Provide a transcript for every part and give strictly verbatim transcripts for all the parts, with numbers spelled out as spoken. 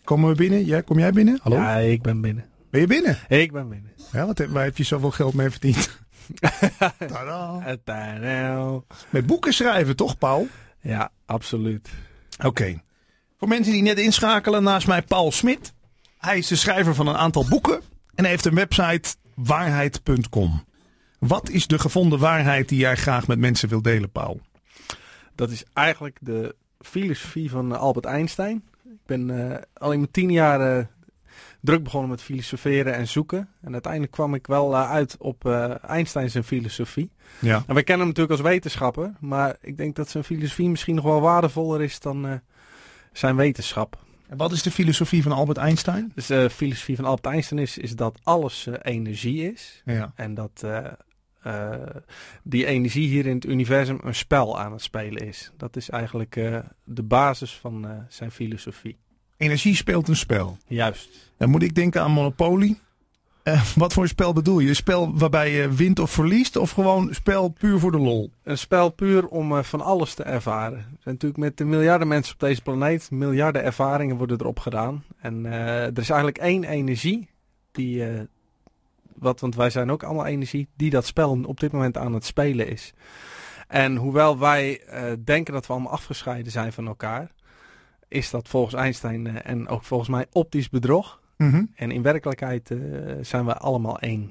Komen we binnen? Ja, kom jij binnen? Hallo? Ja, ik ben binnen. Ben je binnen? Ik ben binnen. Ja, wat heb, waar heb je zoveel geld mee verdiend? Tadaa. Tadaa. Met boeken schrijven, toch, Paul? Ja, absoluut. Oké. Okay. Voor mensen die net inschakelen, naast mij Paul Smit. Hij is de schrijver van een aantal boeken en heeft een website waarheid punt com. Wat is de gevonden waarheid die jij graag met mensen wilt delen, Paul? Dat is eigenlijk de filosofie van Albert Einstein. Ik ben uh, al in mijn tien jaar uh, druk begonnen met filosoferen en zoeken. En uiteindelijk kwam ik wel uh, uit op uh, Einstein zijn filosofie. Ja. En wij kennen hem natuurlijk als wetenschapper. Maar ik denk dat zijn filosofie misschien nog wel waardevoller is dan uh, zijn wetenschap. En wat is de filosofie van Albert Einstein? Dus de uh, filosofie van Albert Einstein is, is dat alles uh, energie is. Ja. En dat uh, uh, die energie hier in het universum een spel aan het spelen is. Dat is eigenlijk uh, de basis van uh, zijn filosofie. Energie speelt een spel. Juist. Dan moet ik denken aan Monopoly. Uh, wat voor een spel bedoel je? Een spel waarbij je wint of verliest? Of gewoon een spel puur voor de lol? Een spel puur om uh, van alles te ervaren. Er zijn natuurlijk met de miljarden mensen op deze planeet. Miljarden ervaringen worden erop gedaan. En uh, er is eigenlijk één energie. Die, uh, wat, want wij zijn ook allemaal energie. Die dat spel op dit moment aan het spelen is. En hoewel wij uh, denken dat we allemaal afgescheiden zijn van elkaar. Is dat volgens Einstein uh, en ook volgens mij optisch bedrog. Mm-hmm. En in werkelijkheid uh, zijn we allemaal één.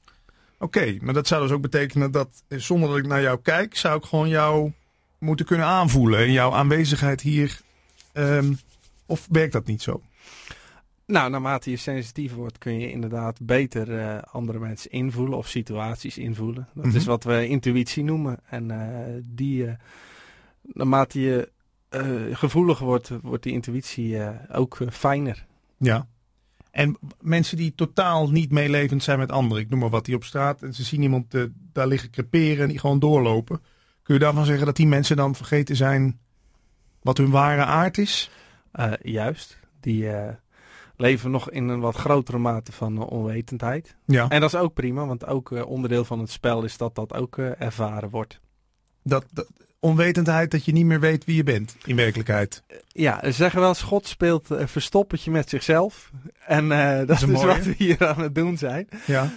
Oké, okay, maar dat zou dus ook betekenen dat zonder dat ik naar jou kijk, zou ik gewoon jou moeten kunnen aanvoelen. En jouw aanwezigheid hier. Um, of werkt dat niet zo? Nou, naarmate je sensitief wordt kun je inderdaad beter uh, andere mensen invoelen of situaties invoelen. Dat mm-hmm. is wat we intuïtie noemen. En uh, die, uh, naarmate je uh, gevoeliger wordt, wordt die intuïtie uh, ook uh, fijner. Ja. En mensen die totaal niet meelevend zijn met anderen. Ik noem maar wat, die op straat en ze zien iemand uh, daar liggen creperen en die gewoon doorlopen. Kun je daarvan zeggen dat die mensen dan vergeten zijn wat hun ware aard is? Uh, juist. Die uh, leven nog in een wat grotere mate van uh, onwetendheid. Ja. En dat is ook prima, want ook uh, onderdeel van het spel is dat dat ook uh, ervaren wordt. Dat, dat onwetendheid dat je niet meer weet wie je bent in werkelijkheid. Ja, ze zeggen wel eens, God speelt uh, verstoppertje met zichzelf. En uh, dat, dat is, is wat we hier aan het doen zijn. Ja.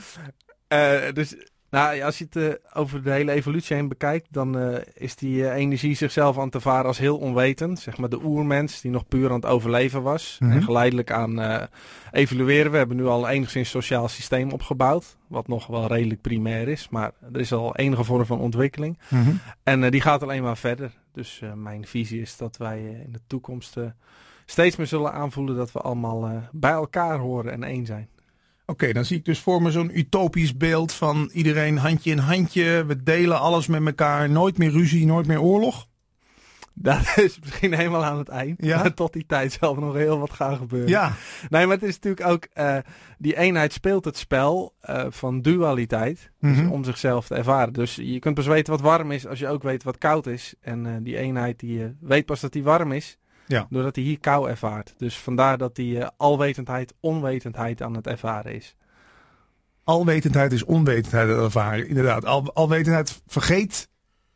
Uh, dus nou, als je het uh, over de hele evolutie heen bekijkt, dan uh, is die uh, energie zichzelf aan het ervaren als heel onwetend. Zeg maar de oermens die nog puur aan het overleven was. Mm-hmm. En geleidelijk aan uh, evolueren. We hebben nu al een enigszins sociaal systeem opgebouwd. Wat nog wel redelijk primair is. Maar er is al enige vorm van ontwikkeling. Mm-hmm. En uh, die gaat alleen maar verder. Dus uh, mijn visie is dat wij uh, in de toekomst uh, steeds meer zullen aanvoelen dat we allemaal uh, bij elkaar horen en één zijn. Oké, okay, dan zie ik dus voor me zo'n utopisch beeld van iedereen handje in handje. We delen alles met elkaar. Nooit meer ruzie, nooit meer oorlog. Dat is misschien helemaal aan het eind. Ja? Maar tot die tijd zal er nog heel wat gaan gebeuren. Ja. Nee, maar het is natuurlijk ook... Uh, die eenheid speelt het spel uh, van dualiteit. Mm-hmm. Dus om zichzelf te ervaren. Dus je kunt pas weten wat warm is als je ook weet wat koud is. En uh, die eenheid die uh, weet pas dat die warm is. Ja. Doordat hij hier kou ervaart. Dus vandaar dat die uh, alwetendheid, onwetendheid aan het ervaren is. Alwetendheid is onwetendheid aan het ervaren. Inderdaad. Al, alwetendheid vergeet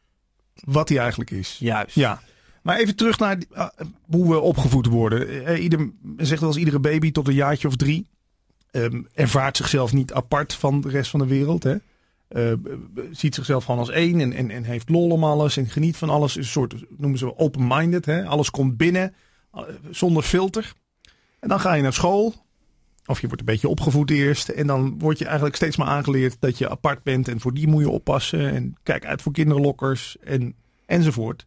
wat hij eigenlijk is. Juist. Ja. Maar even terug naar uh, hoe we opgevoed worden. Uh, ieder, men zegt wel eens iedere baby tot een jaartje of drie um, ervaart zichzelf niet apart van de rest van de wereld. Hè? Uh, ziet zichzelf gewoon als één en, en, en heeft lol om alles en geniet van alles. Is een soort, noemen ze open-minded. Hè? Alles komt binnen, uh, zonder filter. En dan ga je naar school. Of je wordt een beetje opgevoed eerst. En dan word je eigenlijk steeds maar aangeleerd dat je apart bent. En voor die moet je oppassen. En kijk uit voor kinderlokkers. En, enzovoort.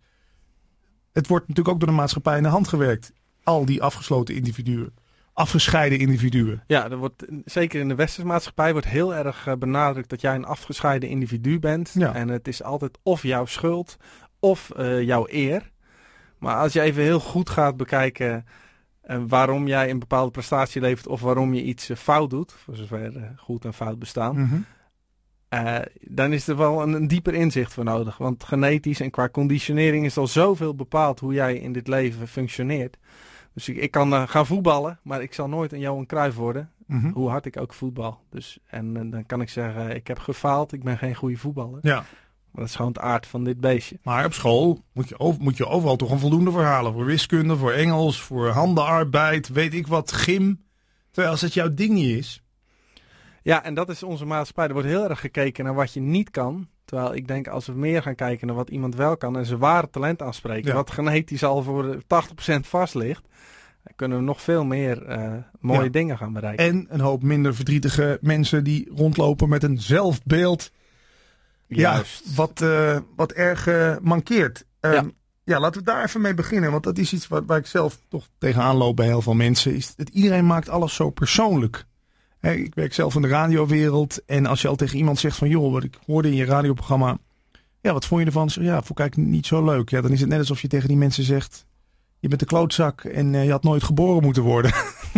Het wordt natuurlijk ook door de maatschappij in de hand gewerkt. Al die afgesloten individuen. Afgescheiden individuen. Ja, er wordt, zeker in de westerse maatschappij wordt heel erg uh, benadrukt dat jij een afgescheiden individu bent. Ja. En het is altijd of jouw schuld of uh, jouw eer. Maar als je even heel goed gaat bekijken uh, waarom jij een bepaalde prestatie levert of waarom je iets uh, fout doet, voor zover uh, goed en fout bestaan, Mm-hmm. uh, dan is er wel een, een dieper inzicht voor nodig. Want genetisch en qua conditionering is al zoveel bepaald hoe jij in dit leven functioneert. Dus ik, ik kan uh, gaan voetballen, maar ik zal nooit een Johan Cruijff worden. Mm-hmm. Hoe hard ik ook voetbal. Dus, en uh, dan kan ik zeggen, ik heb gefaald, ik ben geen goede voetballer. Ja. Maar dat is gewoon het aard van dit beestje. Maar op school moet je, over, moet je overal toch een voldoende voor halen. Voor wiskunde, voor Engels, voor handenarbeid, weet ik wat, gym. Terwijl als het jouw ding niet is. Ja, en dat is onze maatschappij. Er wordt heel erg gekeken naar wat je niet kan. Terwijl ik denk, als we meer gaan kijken naar wat iemand wel kan en zijn ware talent aanspreken, ja. wat genetisch al voor tachtig procent vast ligt, dan kunnen we nog veel meer uh, mooie ja. dingen gaan bereiken. En een hoop minder verdrietige mensen die rondlopen met een zelfbeeld. Juist. Ja, wat, uh, wat erg uh, mankeert. Um, ja. ja, laten we daar even mee beginnen. Want dat is iets waar, waar ik zelf toch tegenaan loop bij heel veel mensen. Is dat iedereen maakt alles zo persoonlijk. Hey, ik werk zelf in de radiowereld. En als je al tegen iemand zegt van, joh, wat ik hoorde in je radioprogramma. Ja, wat vond je ervan? Zeg, ja, vond ik niet zo leuk. Ja, dan is het net alsof je tegen die mensen zegt, je bent een klootzak en uh, je had nooit geboren moeten worden.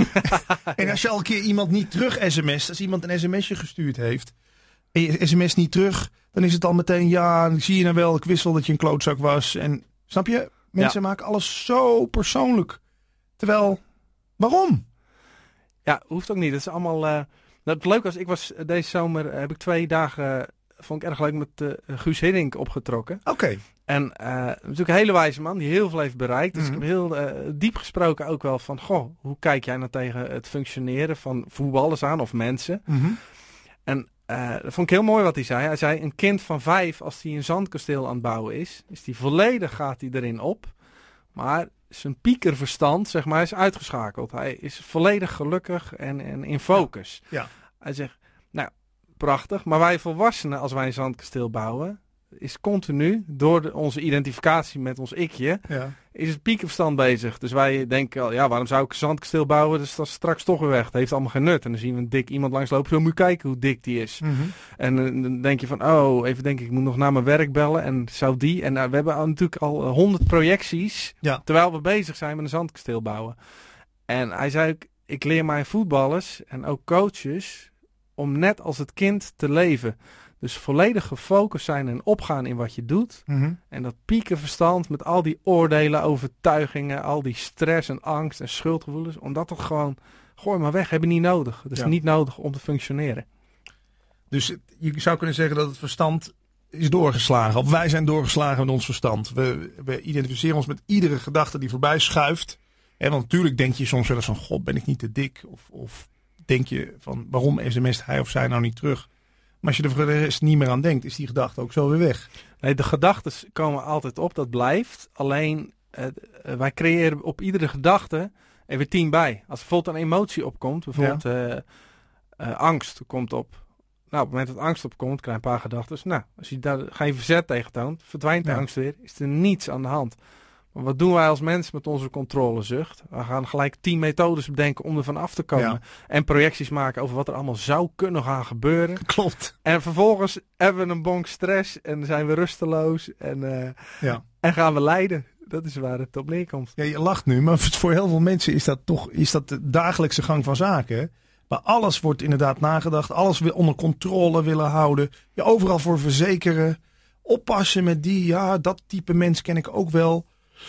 En als je al een keer iemand niet terug sms't, als iemand een sms'je gestuurd heeft en je sms niet terug, dan is het al meteen, ja, zie je nou wel, ik wist wel dat je een klootzak was. En snap je? Mensen ja. maken alles zo persoonlijk. Terwijl, waarom? Ja, hoeft ook niet. Het is allemaal. Uh, het leuk was, ik was deze zomer uh, heb ik twee dagen, uh, vond ik erg leuk, met uh, Guus Hiddink opgetrokken. Oké. Okay. En uh, natuurlijk een hele wijze man die heel veel heeft bereikt. Dus mm-hmm. ik heb heel uh, diep gesproken ook wel van, goh, hoe kijk jij nou tegen het functioneren van voetballers aan of mensen? Mm-hmm. En uh, dat vond ik heel mooi wat hij zei. Hij zei, een kind van vijf, als hij een zandkasteel aan het bouwen is, is die volledig, gaat hij erin op. Maar zijn piekerverstand, zeg maar, is uitgeschakeld. Hij is volledig gelukkig en, en in focus. Ja. Ja. Hij zegt, nou, prachtig. Maar wij volwassenen, als wij een zandkasteel bouwen, is continu, door de, onze identificatie met ons ikje, ja. is het piekerverstand bezig. Dus wij denken al, ja, waarom zou ik een zandkasteel bouwen? Dus dat is straks toch weer weg. Het heeft allemaal geen nut. En dan zien we een dik iemand langslopen. Zo, moet je kijken hoe dik die is. Mm-hmm. En uh, dan denk je van, oh, even denk ik, ik moet nog naar mijn werk bellen. En zou die... En uh, we hebben al, natuurlijk al honderd uh, projecties, ja. terwijl we bezig zijn met een zandkasteel bouwen. En hij zei ook, ik leer mijn voetballers en ook coaches om net als het kind te leven. Dus volledig gefocust zijn en opgaan in wat je doet. Mm-hmm. En dat piekenverstand met al die oordelen, overtuigingen, al die stress en angst en schuldgevoelens. Om dat toch gewoon, gooi maar weg, heb je niet nodig. Het is ja. niet nodig om te functioneren. Dus je zou kunnen zeggen dat het verstand is doorgeslagen. Of wij zijn doorgeslagen met ons verstand. We, we identificeren ons met iedere gedachte die voorbij schuift. En want natuurlijk denk je soms wel eens van, god, ben ik niet te dik? Of, of denk je van, waarom sms't hij of zij nou niet terug? Maar als je er voor de rest niet meer aan denkt, is die gedachte ook zo weer weg. Nee, de gedachten komen altijd op, dat blijft. Alleen, uh, wij creëren op iedere gedachte er weer tien bij. Als er bijvoorbeeld een emotie opkomt, bijvoorbeeld ja. uh, uh, angst komt op. Nou, op het moment dat angst opkomt, krijg je een paar gedachten. Nou, als je daar geen verzet tegen toont, verdwijnt de ja. angst weer. Is er niets aan de hand. Maar wat doen wij als mensen met onze controlezucht? We gaan gelijk tien methodes bedenken om er van af te komen. Ja. En projecties maken over wat er allemaal zou kunnen gaan gebeuren. Klopt. En vervolgens hebben we een bonk stress en zijn we rusteloos en, uh, ja. en gaan we lijden. Dat is waar het op neerkomt. Ja, je lacht nu, maar voor heel veel mensen is dat toch is dat de dagelijkse gang van zaken. Maar alles wordt inderdaad nagedacht. Alles wil onder controle willen houden. Je overal voor verzekeren. Oppassen met die, ja, dat type mens ken ik ook wel.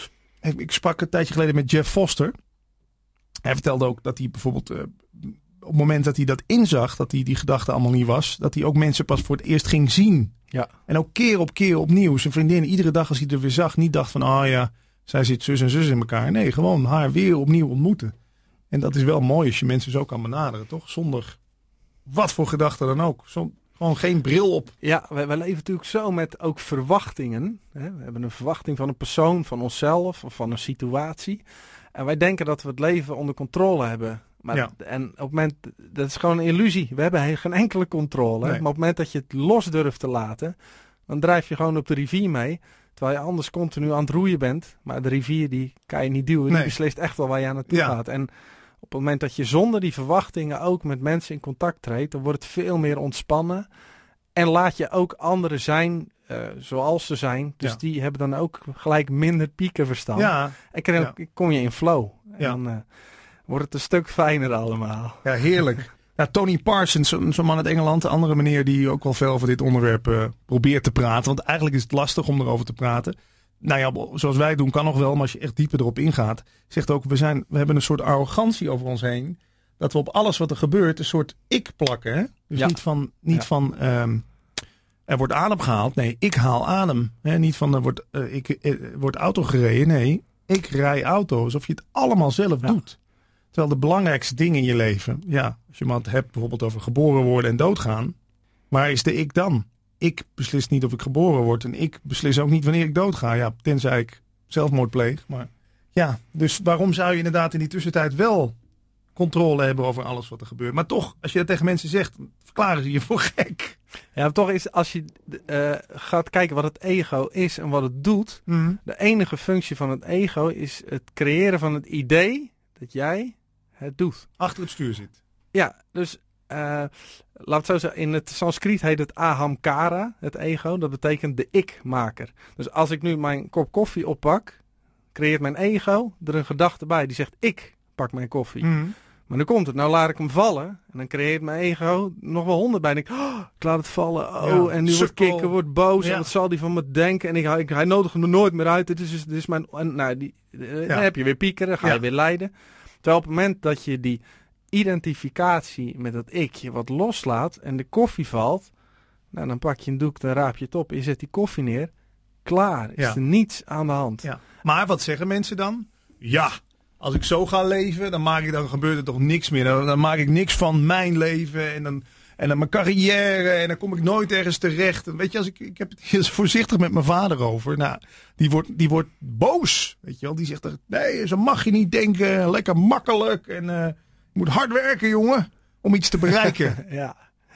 Ik sprak een tijdje geleden met Jeff Foster. Hij vertelde ook dat hij bijvoorbeeld uh, op het moment dat hij dat inzag, dat hij die gedachte allemaal niet was, dat hij ook mensen pas voor het eerst ging zien. Ja. En ook keer op keer opnieuw. Zijn vriendin iedere dag als hij er weer zag, niet dacht van, ah oh ja, zij zit zus en zus in elkaar. Nee, gewoon haar weer opnieuw ontmoeten. En dat is wel mooi als je mensen zo kan benaderen, toch? Zonder wat voor gedachten dan ook. Zo, gewoon geen bril op. Ja, wij, wij leven natuurlijk zo met ook verwachtingen. Hè? We hebben een verwachting van een persoon, van onszelf of van een situatie. En wij denken dat we het leven onder controle hebben. Maar ja. En op het moment, dat is gewoon een illusie. We hebben geen enkele controle. Nee. Maar op het moment dat je het los durft te laten, dan drijf je gewoon op de rivier mee. Terwijl je anders continu aan het roeien bent. Maar de rivier die kan je niet duwen. Nee. Die beslist echt wel waar je aan naartoe ja. gaat. En op het moment dat je zonder die verwachtingen ook met mensen in contact treedt, dan wordt het veel meer ontspannen. En laat je ook anderen zijn uh, zoals ze zijn. Dus ja. die hebben dan ook gelijk minder piekenverstand. Ja. En dan ja. kom je in flow. En ja. dan uh, wordt het een stuk fijner allemaal. Ja, heerlijk. Nou, Tony Parsons, zo'n zo man uit Engeland, de andere meneer die ook wel veel over dit onderwerp uh, probeert te praten. Want eigenlijk is het lastig om erover te praten. Nou ja, zoals wij doen kan nog wel, maar als je echt dieper erop ingaat, zegt ook, we, zijn, we hebben een soort arrogantie over ons heen. Dat we op alles wat er gebeurt een soort ik plakken. Hè? Dus ja. niet van, niet ja. van um, Er wordt adem gehaald. Nee, ik haal adem. He, niet van er wordt, uh, ik, uh, wordt auto gereden. Nee, ik rij auto. Alsof je het allemaal zelf ja. doet. Terwijl de belangrijkste dingen in je leven. Ja, als je maar het hebt bijvoorbeeld over geboren worden en doodgaan. Waar is de ik dan? Ik beslis niet of ik geboren word. En ik beslis ook niet wanneer ik doodga. Ja, tenzij ik zelfmoord pleeg. Maar ja, dus waarom zou je inderdaad in die tussentijd wel controle hebben over alles wat er gebeurt? Maar toch, als je dat tegen mensen zegt, verklaren ze je voor gek. Ja, maar toch is als je uh, gaat kijken wat het ego is en wat het doet. Mm. De enige functie van het ego is het creëren van het idee dat jij het doet. Achter het stuur zit. Ja, dus uh, laat het zo zeggen. In het Sanskriet heet het ahamkara, het ego. Dat betekent de ik-maker. Dus als ik nu mijn kop koffie oppak, creëert mijn ego er een gedachte bij die zegt ik pak mijn koffie. Mm. Maar nu komt het, nou laat ik hem vallen. En dan creëert mijn ego nog wel honderd bij. En ik, oh, ik laat het vallen. Oh, ja, en nu wordt kikken, wordt boos. Ja. En wat zal die van me denken? En ik, ik, hij nodigt hem er nooit meer uit. Dit is, dit is mijn... En, nou, die, ja. Dan heb je weer piekeren, ga ja. je weer lijden. Terwijl op het moment dat je die identificatie met dat ikje wat loslaat en de koffie valt, nou, dan pak je een doek, dan raap je het op, je zet die koffie neer. Klaar, is ja. er niets aan de hand. Ja. Maar wat zeggen mensen dan? Ja, als ik zo ga leven, dan, maak ik, dan gebeurt er toch niks meer. Dan, dan maak ik niks van mijn leven en dan, en dan mijn carrière en dan kom ik nooit ergens terecht. En weet je, als ik, ik heb het hier voorzichtig met mijn vader over. Nou, die wordt, die wordt boos. Weet je wel, die zegt er, nee, zo mag je niet denken. Lekker makkelijk en uh, je moet hard werken, jongen, om iets te bereiken. Ja.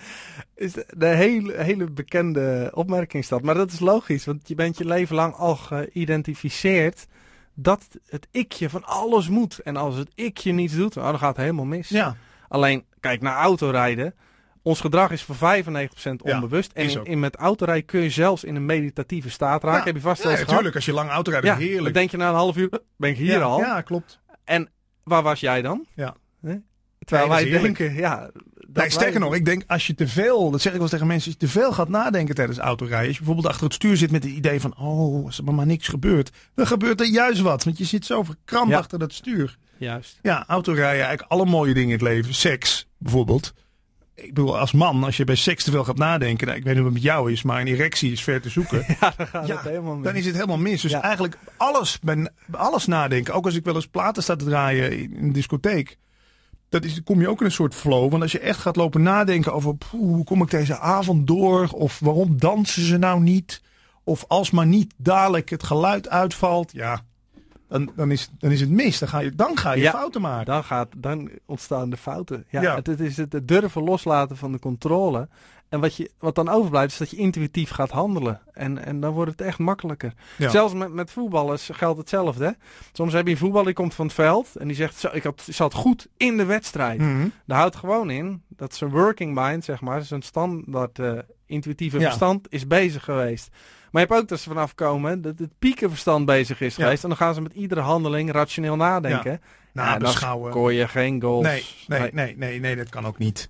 Is de, de hele, hele bekende opmerking is dat. Maar dat is logisch, want je bent je leven lang al geïdentificeerd dat het ikje van alles moet. En als het ikje niets doet, nou, dan gaat het helemaal mis. Ja. Alleen, kijk naar autorijden. Ons gedrag is voor vijfennegentig procent onbewust. Ja, en in, in met autorijden kun je zelfs in een meditatieve staat raken. Ja, heb je vast wel ja, eens natuurlijk. Als je lang autorijdt, ja, heerlijk. Dan denk je na een half uur, ben ik hier ja, al. Ja, klopt. En waar was jij dan? Ja. Hè? Terwijl nee, wij denken, ja... Nee, sterker nog, ik denk als je te veel, dat zeg ik wel eens tegen mensen, als je te veel gaat nadenken tijdens autorijden. Als je bijvoorbeeld achter het stuur zit met het idee van, oh, als er maar, maar niks gebeurt. Dan gebeurt er juist wat, want je zit zo verkrampt ja. achter dat stuur. Juist. Ja, autorijden, eigenlijk alle mooie dingen in het leven. Seks, bijvoorbeeld. Ik bedoel, als man, als je bij seks te veel gaat nadenken, nou, ik weet niet wat het met jou is, maar een erectie is ver te zoeken. Ja, dan gaat ja, het helemaal mis. Dan is het helemaal mis. Dus ja. eigenlijk alles, bij alles nadenken. Ook als ik wel eens platen sta te draaien in een discotheek. Dat is, kom je ook in een soort flow. Want als je echt gaat lopen nadenken over poeh, hoe kom ik deze avond door? Of waarom dansen ze nou niet? Of als maar niet dadelijk het geluid uitvalt. Ja, dan, dan, is, dan is het mis. Dan ga je, dan ga je ja, fouten maken. Dan, gaat, dan ontstaan de fouten. Ja, ja. Het, het is het, het durven loslaten van de controle. En wat, je, wat dan overblijft is dat je intuïtief gaat handelen. En, en dan wordt het echt makkelijker. Ja. Zelfs met, met voetballers geldt hetzelfde. Hè? Soms heb je een voetballer die komt van het veld. En die zegt, zo, ik had, zat goed in de wedstrijd. Mm-hmm. Daar houdt gewoon in dat zijn working mind, zeg maar, zijn standaard uh, intuïtieve ja. verstand is bezig geweest. Maar je hebt ook dat ze vanaf komen dat het piekenverstand bezig is ja. geweest. En dan gaan ze met iedere handeling rationeel nadenken. Ja. Nou, ja, dan scoor je geen goals. Nee, nee, nee, nee, nee, nee dat kan ook niet.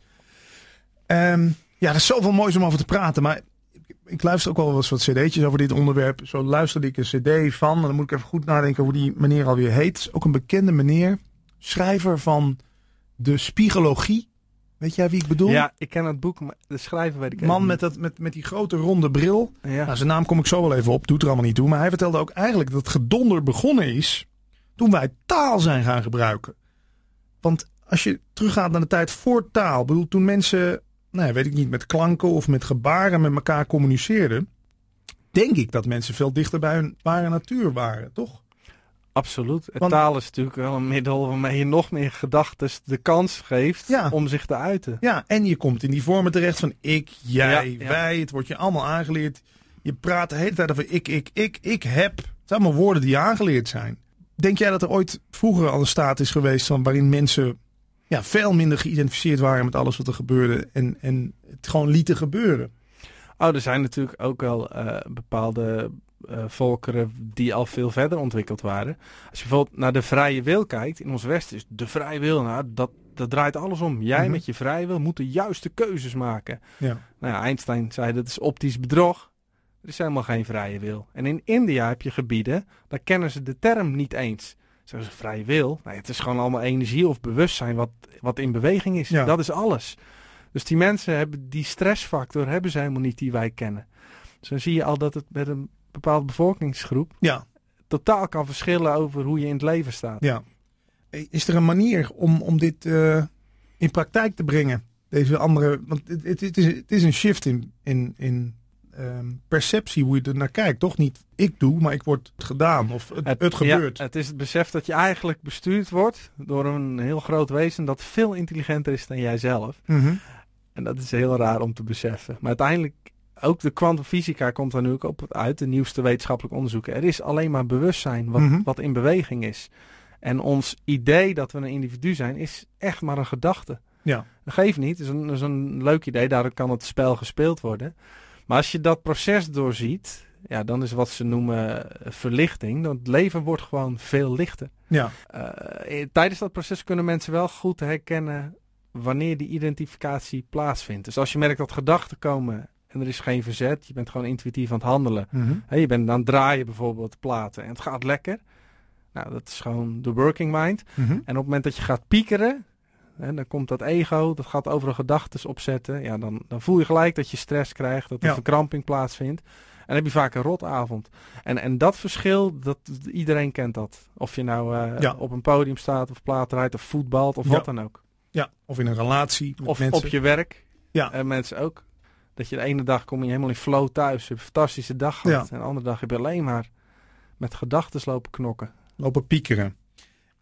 Um, Ja, er is zoveel moois om over te praten. Maar ik, ik luister ook wel eens wat cd'tjes over dit onderwerp. Zo luisterde ik een cd van. En dan moet ik even goed nadenken hoe die meneer alweer heet. Is ook een bekende meneer. Schrijver van de Spiegologie. Weet jij wie ik bedoel? Ja, ik ken het boek, maar de schrijver weet ik even Man met, dat, met, met die grote ronde bril. Ja. Nou, zijn naam kom ik zo wel even op. Doet er allemaal niet toe. Maar hij vertelde ook eigenlijk dat het gedonder begonnen is toen wij taal zijn gaan gebruiken. Want als je teruggaat naar de tijd voor taal. Bedoel, toen mensen... Nou, weet ik niet, met klanken of met gebaren met elkaar communiceerden, denk ik dat mensen veel dichter bij hun ware natuur waren, toch? Absoluut. Het Want, taal is natuurlijk wel een middel waarmee je nog meer gedachten de kans geeft ja. om zich te uiten. Ja, en je komt in die vormen terecht van ik, jij, ja, ja. wij. Het wordt je allemaal aangeleerd. Je praat de hele tijd over ik, ik, ik, ik heb. Het zijn allemaal woorden die aangeleerd zijn. Denk jij dat er ooit vroeger al een staat is geweest van waarin mensen... Ja, veel minder geïdentificeerd waren met alles wat er gebeurde en, en het gewoon lieten gebeuren? Oh, er zijn natuurlijk ook wel uh, bepaalde uh, volkeren die al veel verder ontwikkeld waren. Als je bijvoorbeeld naar de vrije wil kijkt, in ons Westen is de vrije wil, nou, dat, dat draait alles om. Jij mm-hmm. met je vrije wil moet de juiste keuzes maken. Ja. Nou ja, Einstein zei dat is optisch bedrog. Er is helemaal geen vrije wil. En in India heb je gebieden, daar kennen ze de term niet eens. Zeggen ze vrije wil? Nee, het is gewoon allemaal energie of bewustzijn wat, wat in beweging is. Ja. Dat is alles. Dus die mensen hebben die stressfactor hebben ze helemaal niet die wij kennen. Dus dan zie je al dat het met een bepaalde bevolkingsgroep Ja. totaal kan verschillen over hoe je in het leven staat. Ja. Is er een manier om, om dit uh, in praktijk te brengen? Deze andere, want het, het, het, is, het is een shift in, in, in um, perceptie hoe je er naar kijkt. Toch niet ik doe, maar ik word gedaan of het, het, het gebeurt. Ja, het is het besef dat je eigenlijk bestuurd wordt door een heel groot wezen dat veel intelligenter is dan jijzelf. Mm-hmm. En dat is heel raar om te beseffen. Maar uiteindelijk, ook de kwantumfysica komt er nu ook op uit, de nieuwste wetenschappelijke onderzoeken. Er is alleen maar bewustzijn wat, mm-hmm. wat in beweging is. En ons idee dat we een individu zijn, is echt maar een gedachte. Ja. Dat geeft niet, het is een, is een leuk idee, daardoor kan het spel gespeeld worden. Maar als je dat proces doorziet, ja, dan is wat ze noemen verlichting. Dan het leven wordt gewoon veel lichter. Ja. Uh, tijdens dat proces kunnen mensen wel goed herkennen wanneer die identificatie plaatsvindt. Dus als je merkt dat gedachten komen en er is geen verzet, je bent gewoon intuïtief aan het handelen. Mm-hmm. Hey, je bent aan het draaien bijvoorbeeld platen en het gaat lekker. Nou, dat is gewoon de working mind. Mm-hmm. En op het moment dat je gaat piekeren, hè, dan komt dat ego, dat gaat overal gedachtes opzetten. Ja, dan, dan voel je gelijk dat je stress krijgt, dat er ja. verkramping plaatsvindt. En dan heb je vaak een rotavond. En, en dat verschil, dat, iedereen kent dat. Of je nou uh, ja. op een podium staat of plaat rijdt of voetbalt of ja. wat dan ook. Ja, of in een relatie met of mensen. op je werk. Ja. En mensen ook. Dat je de ene dag kom je helemaal in flow thuis. Je hebt een fantastische dag gehad. Ja. En de andere dag heb je alleen maar met gedachten lopen knokken. Lopen piekeren.